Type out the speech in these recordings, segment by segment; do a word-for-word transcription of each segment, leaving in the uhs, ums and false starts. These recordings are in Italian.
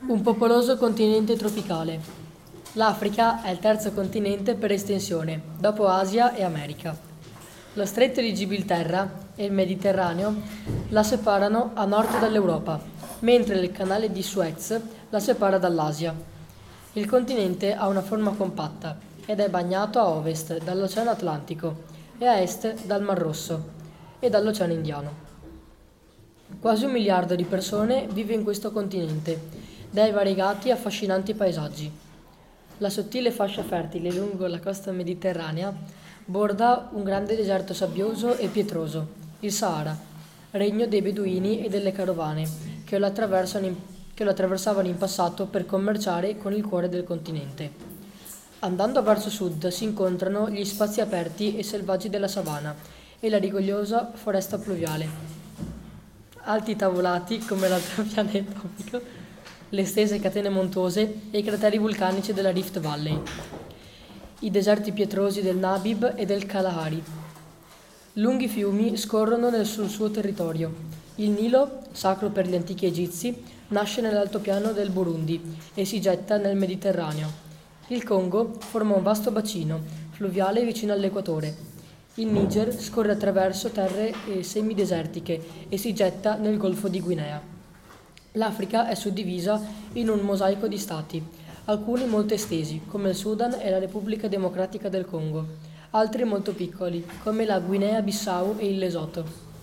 Un popoloso continente tropicale. L'Africa è il terzo continente per estensione, dopo Asia e America. Lo stretto di Gibilterra e il Mediterraneo la separano a nord dall'Europa, mentre il canale di Suez la separa dall'Asia. Il continente ha una forma compatta ed è bagnato a ovest dall'Oceano Atlantico e a est dal Mar Rosso e dall'Oceano Indiano. Quasi un miliardo di persone vive in questo continente, dai variegati e affascinanti paesaggi. La sottile fascia fertile lungo la costa mediterranea borda un grande deserto sabbioso e pietroso, il Sahara, regno dei beduini e delle carovane che lo, attraversano in, che lo attraversavano in passato per commerciare con il cuore del continente. Andando verso sud si incontrano gli spazi aperti e selvaggi della savana e la rigogliosa foresta pluviale. Alti tavolati come l'altro pianeta, le stese catene montuose e i crateri vulcanici della Rift Valley, i deserti pietrosi del Namib e del Kalahari. Lunghi fiumi scorrono nel, sul suo territorio. Il Nilo, sacro per gli antichi egizi, nasce nell'altopiano del Burundi e si getta nel Mediterraneo. Il Congo forma un vasto bacino fluviale vicino all'equatore. Il Niger scorre attraverso terre semidesertiche e si getta nel Golfo di Guinea. L'Africa è suddivisa in un mosaico di stati, alcuni molto estesi, come il Sudan e la Repubblica Democratica del Congo, altri molto piccoli, come la Guinea-Bissau e il Lesotho.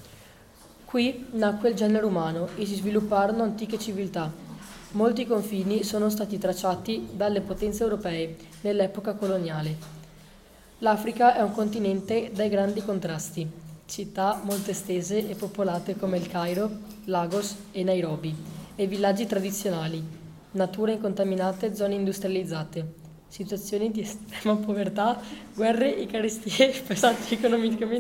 Qui nacque il genere umano e si svilupparono antiche civiltà. Molti confini sono stati tracciati dalle potenze europee nell'epoca coloniale. L'Africa è un continente dai grandi contrasti, città molto estese e popolate come il Cairo, Lagos e Nairobi, e villaggi tradizionali, nature incontaminate e zone industrializzate, situazioni di estrema povertà, guerre e carestie pesanti economicamente